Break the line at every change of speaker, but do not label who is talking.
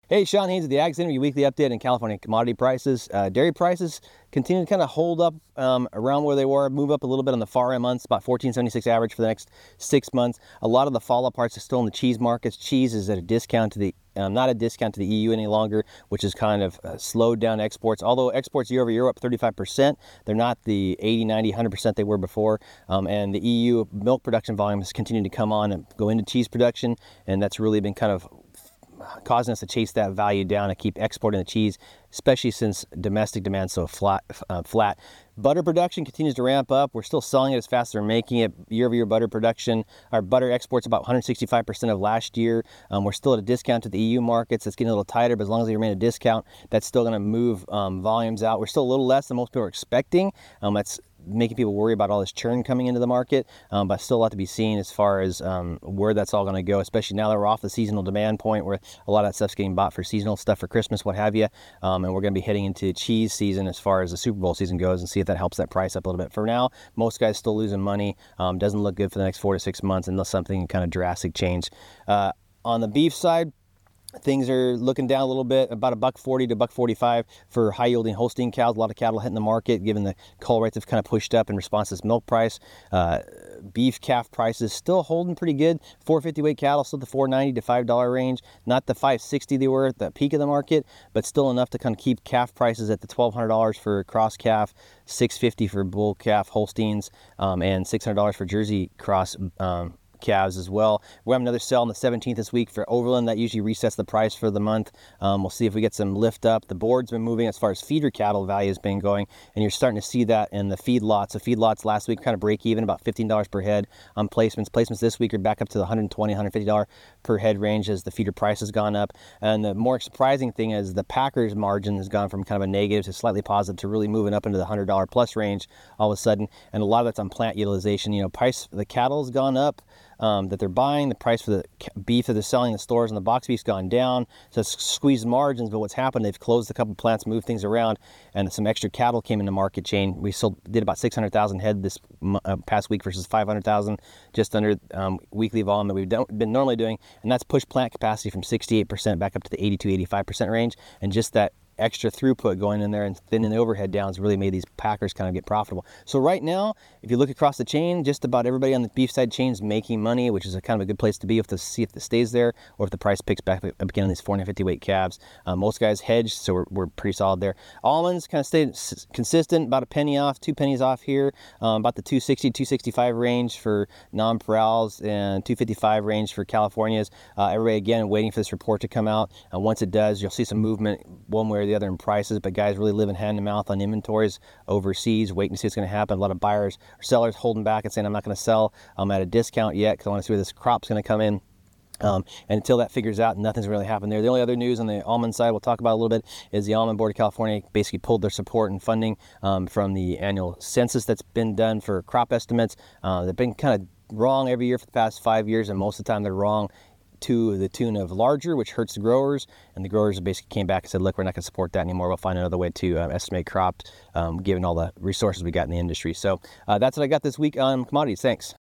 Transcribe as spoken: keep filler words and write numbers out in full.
Hey, Sean Haynes with the Ag Center, your weekly update on California commodity prices. Uh, dairy prices continue to kind of hold up um, around where they were, move up a little bit on the far end months, about fourteen seventy-six average for the next six months. A lot of the fall aparts are still in the cheese markets. Cheese is at a discount to the, um, not a discount to the E U any longer, which has kind of uh, slowed down exports. Although exports year over year are up thirty-five percent, they're not the eighty, ninety, one hundred percent they were before. Um, and the E U milk production volume has continued to come on and go into cheese production, and that's really been kind of causing us to chase that value down and keep exporting the cheese, especially since domestic demand's so flat. Uh, flat. Butter production continues to ramp up. We're still selling it as fast as we're making it. Year-over-year butter production, our butter exports about one hundred sixty-five percent of last year. Um, we're still at a discount to the E U markets. It's getting a little tighter, but as long as we remain at a discount, that's still going to move um, volumes out. We're still a little less than most people are expecting. Um, that's making people worry about all this churn coming into the market, um, but still a lot to be seen as far as um, where that's all going to go, especially now that we're off the seasonal demand point where a lot of that stuff's getting bought for seasonal stuff for Christmas, what have you, um, and we're going to be heading into cheese season as far as the Super Bowl season goes and see if that helps that price up a little bit. For now, most guys still losing money. Um, doesn't look good for the next four to six months unless something kind of drastic change. Uh, on the beef side, things are looking down a little bit, about a buck forty to buck forty-five for high yielding Holstein cows. A lot of cattle hitting the market, given the cull rates have kind of pushed up in response to this milk price. Uh, beef calf prices still holding pretty good. four fifty weight cattle still the four ninety to five dollar range. Not the five sixty they were at the peak of the market, but still enough to kind of keep calf prices at the twelve hundred dollars for cross calf, six fifty for bull calf Holsteins, um, and six hundred dollars for Jersey cross um, calves as well. We have another sale on the seventeenth this week for Overland. That usually resets the price for the month. Um, we'll see if we get some lift up. The board's been moving as far as feeder cattle value has been going, and you're starting to see that in the feed lots. The feed lots last week kind of break even, about fifteen dollars per head on placements. Placements this week are back up to the one hundred twenty dollars, one hundred fifty dollars per head range as the feeder price has gone up. And the more surprising thing is the Packers margin has gone from kind of a negative to slightly positive to really moving up into the one hundred dollars plus range all of a sudden. And a lot of that's on plant utilization. You know, price the cattle has gone up. Um, that they're buying, the price for the beef that they're selling in the stores and the box beef's gone down, so it's squeezed margins. But what's happened, they've closed a couple plants, moved things around, and some extra cattle came in the market chain. We sold did about six hundred thousand head this uh, past week versus five hundred thousand, just under um, weekly volume that we've done, been normally doing, and that's pushed plant capacity from sixty-eight percent back up to the eighty-two, eighty-five percent range, and just that extra throughput going in there and thinning the overhead down has really made these packers kind of get profitable. So right now, if you look across the chain, just about everybody on the beef side chain is making money, which is a kind of a good place to be. You have to see if it stays there or if the price picks back up again on these four fifty weight calves. Uh, most guys hedged, so we're, we're pretty solid there. Almonds kind of stayed s- consistent, about a penny off, two pennies off here, um, about the two sixty, two sixty-five range for non-parals and two fifty-five range for Californias. Uh, everybody, again, waiting for this report to come out. Uh, once it does, you'll see some movement one way or the other in prices, but guys really living hand to mouth on inventories overseas, waiting to see what's going to happen. A lot of buyers or sellers holding back and saying, I'm not going to sell um, at a discount yet because I want to see where this crop's going to come in. Um, and until that figures out, nothing's really happened there. The only other news on the almond side we'll talk about a little bit is the Almond Board of California basically pulled their support and funding um, from the annual census that's been done for crop estimates. Uh, they've been kind of wrong every year for the past five years, and most of the time they're wrong to the tune of larger, which hurts the growers, and the growers basically came back and said, look, we're not going to support that anymore. We'll find another way to uh, estimate crops, um, given all the resources we got in the industry. So uh, that's what I got this week on commodities. Thanks.